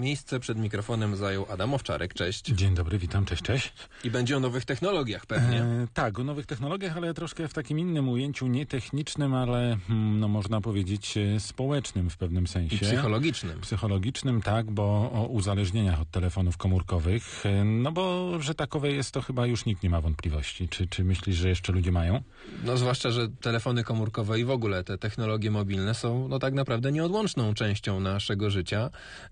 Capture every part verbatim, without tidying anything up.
Miejsce przed mikrofonem zajął Adam Owczarek. Cześć. Dzień dobry, witam, cześć, cześć. I będzie o nowych technologiach pewnie. E, tak, o nowych technologiach, ale troszkę w takim innym ujęciu, nie technicznym, ale no można powiedzieć społecznym w pewnym sensie. I psychologicznym. Psychologicznym, tak, bo o uzależnieniach od telefonów komórkowych. No bo, że takowe jest, to chyba już nikt nie ma wątpliwości. Czy, czy myślisz, że jeszcze ludzie mają? No zwłaszcza, że telefony komórkowe i w ogóle te technologie mobilne są no tak naprawdę nieodłączną częścią naszego życia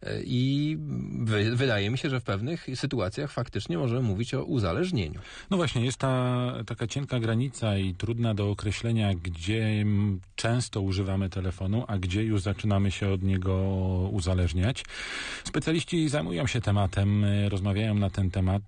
i wy, wydaje mi się, że w pewnych sytuacjach faktycznie możemy mówić o uzależnieniu. No właśnie, jest ta taka cienka granica i trudna do określenia, gdzie często używamy telefonu, a gdzie już zaczynamy się od niego uzależniać. Specjaliści zajmują się tematem, rozmawiają na ten temat,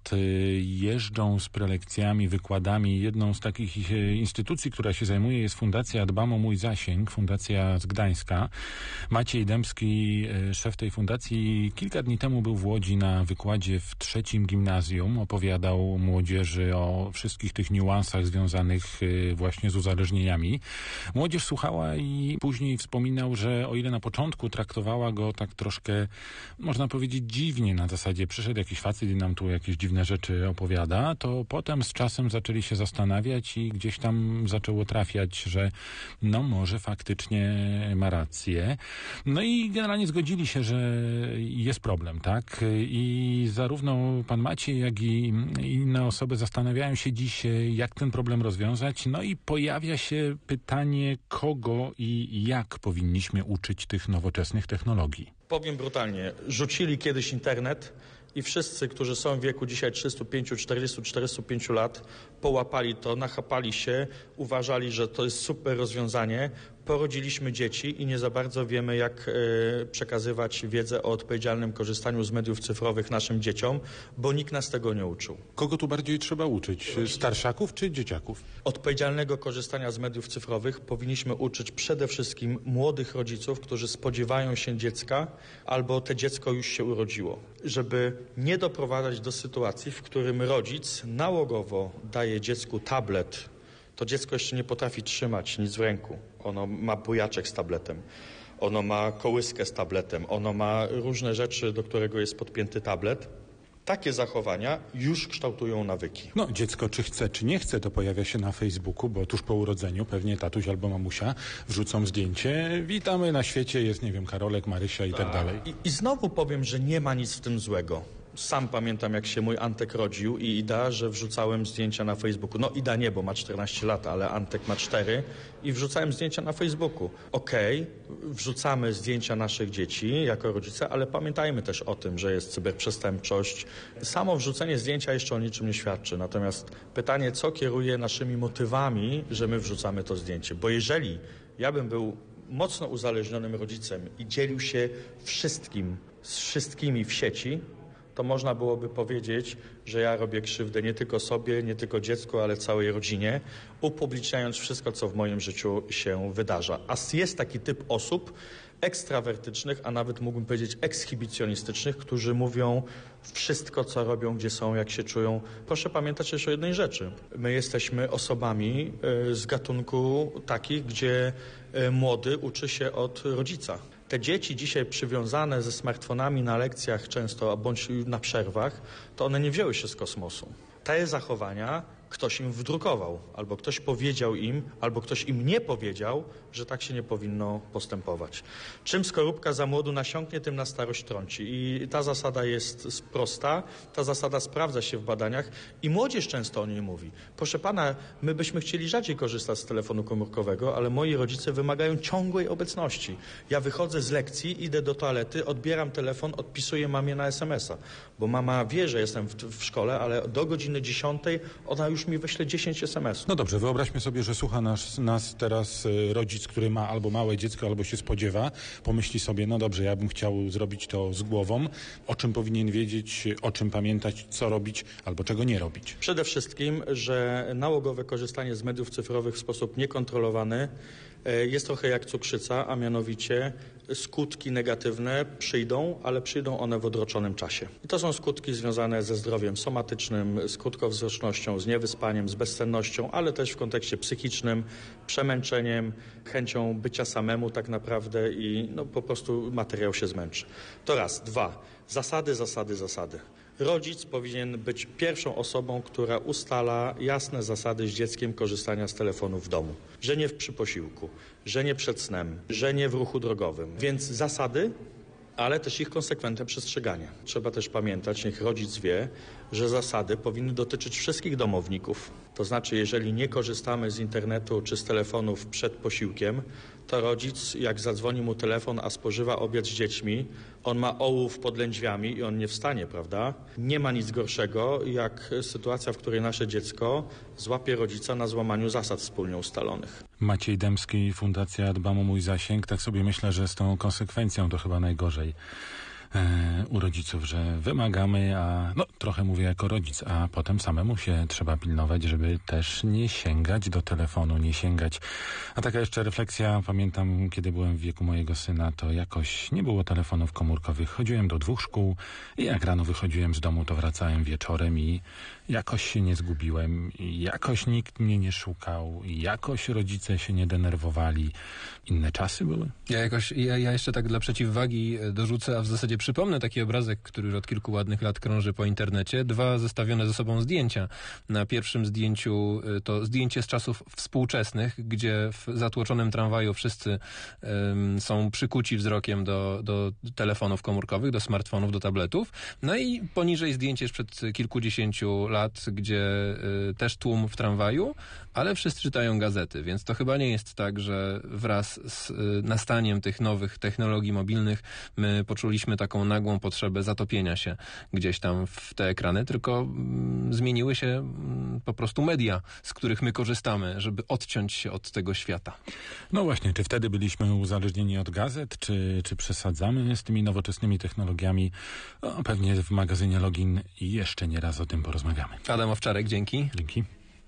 jeżdżą z prelekcjami, wykładami. Jedną z takich instytucji, która się zajmuje, jest Fundacja Dbam o mój zasięg, fundacja z Gdańska. Maciej Dębski, szef tej fundacji, kilka dni temu był w Łodzi na wykładzie w trzecim gimnazjum. Opowiadał młodzieży o wszystkich tych niuansach związanych właśnie z uzależnieniami. Młodzież słuchała i później wspominał, że o ile na początku traktowała go tak troszkę, można powiedzieć, dziwnie, na zasadzie przyszedł jakiś facet i nam tu jakieś dziwne rzeczy opowiada, to potem z czasem zaczęli się zastanawiać i gdzieś tam zaczęło trafiać, że no może faktycznie ma rację. No i generalnie zgodzili się, że jest problem, tak? I zarówno pan Maciej, jak i inne osoby zastanawiają się dziś, jak ten problem rozwiązać. No i pojawia się pytanie, kogo i jak powinniśmy uczyć tych nowoczesnych technologii. Powiem brutalnie, rzucili kiedyś internet i wszyscy, którzy są w wieku dzisiaj trzydziestu pięciu, czterdziestu, czterdziestu pięciu lat, połapali to, nachapali się, uważali, że to jest super rozwiązanie. Porodziliśmy dzieci i nie za bardzo wiemy, jak e, przekazywać wiedzę o odpowiedzialnym korzystaniu z mediów cyfrowych naszym dzieciom, bo nikt nas tego nie uczył. Kogo tu bardziej trzeba uczyć? Starszaków czy dzieciaków? Odpowiedzialnego korzystania z mediów cyfrowych powinniśmy uczyć przede wszystkim młodych rodziców, którzy spodziewają się dziecka albo te dziecko już się urodziło, żeby nie doprowadzać do sytuacji, w którym rodzic nałogowo daje dziecku tablet. To dziecko jeszcze nie potrafi trzymać nic w ręku. Ono ma bujaczek z tabletem, ono ma kołyskę z tabletem, ono ma różne rzeczy, do którego jest podpięty tablet. Takie zachowania już kształtują nawyki. No, dziecko czy chce, czy nie chce, to pojawia się na Facebooku, bo tuż po urodzeniu pewnie tatuś albo mamusia wrzucą zdjęcie. Witamy na świecie, jest, nie wiem, Karolek, Marysia i tak, tak dalej. I, I znowu powiem, że nie ma nic w tym złego. Sam pamiętam, jak się mój Antek rodził i Ida, że wrzucałem zdjęcia na Facebooku. No Ida nie, bo ma czternaście lat, ale Antek ma cztery i wrzucałem zdjęcia na Facebooku. Okej, okay, wrzucamy zdjęcia naszych dzieci jako rodzice, ale pamiętajmy też o tym, że jest cyberprzestępczość. Samo wrzucenie zdjęcia jeszcze o niczym nie świadczy. Natomiast pytanie, co kieruje naszymi motywami, że my wrzucamy to zdjęcie? Bo jeżeli ja bym był mocno uzależnionym rodzicem i dzielił się wszystkim z wszystkimi w sieci, to można byłoby powiedzieć, że ja robię krzywdę nie tylko sobie, nie tylko dziecku, ale całej rodzinie, upubliczniając wszystko, co w moim życiu się wydarza. A jest taki typ osób ekstrawertycznych, a nawet mógłbym powiedzieć ekshibicjonistycznych, którzy mówią wszystko, co robią, gdzie są, jak się czują. Proszę pamiętać jeszcze o jednej rzeczy. My jesteśmy osobami z gatunku takich, gdzie młody uczy się od rodzica. Te dzieci dzisiaj przywiązane ze smartfonami na lekcjach często, bądź na przerwach, to one nie wzięły się z kosmosu. Te zachowania ktoś im wdrukował, albo ktoś powiedział im, albo ktoś im nie powiedział, że tak się nie powinno postępować. Czym skorupka za młodu nasiąknie, tym na starość trąci. I ta zasada jest prosta, ta zasada sprawdza się w badaniach i młodzież często o niej mówi. Proszę pana, my byśmy chcieli rzadziej korzystać z telefonu komórkowego, ale moi rodzice wymagają ciągłej obecności. Ja wychodzę z lekcji, idę do toalety, odbieram telefon, odpisuję mamie na es em es a, bo mama wie, że jestem w, w szkole, ale do godziny dziesiątej ona już mi wyśle dziesięć es em esów. No dobrze, wyobraźmy sobie, że słucha nas, nas teraz y, rodzic, który ma albo małe dziecko, albo się spodziewa. Pomyśli sobie, no dobrze, ja bym chciał zrobić to z głową. O czym powinien wiedzieć, o czym pamiętać, co robić, albo czego nie robić? Przede wszystkim, że nałogowe korzystanie z mediów cyfrowych w sposób niekontrolowany Jest trochę jak cukrzyca, a mianowicie skutki negatywne przyjdą, ale przyjdą one w odroczonym czasie. I to są skutki związane ze zdrowiem somatycznym, z krótkowzrocznością, z niewyspaniem, z bezsennością, ale też w kontekście psychicznym, przemęczeniem, chęcią bycia samemu tak naprawdę i no, po prostu materiał się zmęczy. To raz. Dwa. Zasady, zasady, zasady. Rodzic powinien być pierwszą osobą, która ustala jasne zasady z dzieckiem korzystania z telefonu w domu. Że nie przy posiłku, że nie przed snem, że nie w ruchu drogowym. Więc zasady, ale też ich konsekwentne przestrzeganie. Trzeba też pamiętać, niech rodzic wie, że zasady powinny dotyczyć wszystkich domowników. To znaczy, jeżeli nie korzystamy z internetu czy z telefonów przed posiłkiem, to rodzic, jak zadzwoni mu telefon, a spożywa obiad z dziećmi, on ma ołów pod lędźwiami i on nie wstanie, prawda? Nie ma nic gorszego, jak sytuacja, w której nasze dziecko złapie rodzica na złamaniu zasad wspólnie ustalonych. Maciej Dębski, Fundacja Dbam o mój zasięg. Tak sobie myślę, że z tą konsekwencją to chyba najgorzej e, u rodziców, że wymagamy, a no trochę mówię jako rodzic, a potem samemu się trzeba pilnować, żeby też nie sięgać do telefonu, nie sięgać. A taka jeszcze refleksja, pamiętam, kiedy byłem w wieku mojego syna, to jakoś nie było telefonów komórkowych. Chodziłem do dwóch szkół i jak rano wychodziłem z domu, to wracałem wieczorem i jakoś się nie zgubiłem, jakoś nikt mnie nie szukał, jakoś rodzice się nie denerwowali. Inne czasy były. Ja jakoś, ja, ja jeszcze tak dla przeciwwagi dorzucę, a w zasadzie przypomnę taki obrazek, który już od kilku ładnych lat krąży po internecie. Dwa zestawione ze sobą zdjęcia. Na pierwszym zdjęciu to zdjęcie z czasów współczesnych, gdzie w zatłoczonym tramwaju wszyscy um, są przykuci wzrokiem do, do telefonów komórkowych, do smartfonów, do tabletów. No i poniżej zdjęcie sprzed kilkudziesięciu lat, gdzie y, też tłum w tramwaju, ale wszyscy czytają gazety, więc to chyba nie jest tak, że wraz z y, nastaniem tych nowych technologii mobilnych my poczuliśmy taką nagłą potrzebę zatopienia się gdzieś tam w te ekrany, tylko mm, zmieniły się mm, po prostu media, z których my korzystamy, żeby odciąć się od tego świata. No właśnie, czy wtedy byliśmy uzależnieni od gazet, czy, czy przesadzamy z tymi nowoczesnymi technologiami? O, pewnie w magazynie Login jeszcze nie raz o tym porozmawiamy. Adam Owczarek, dzięki. Dzięki.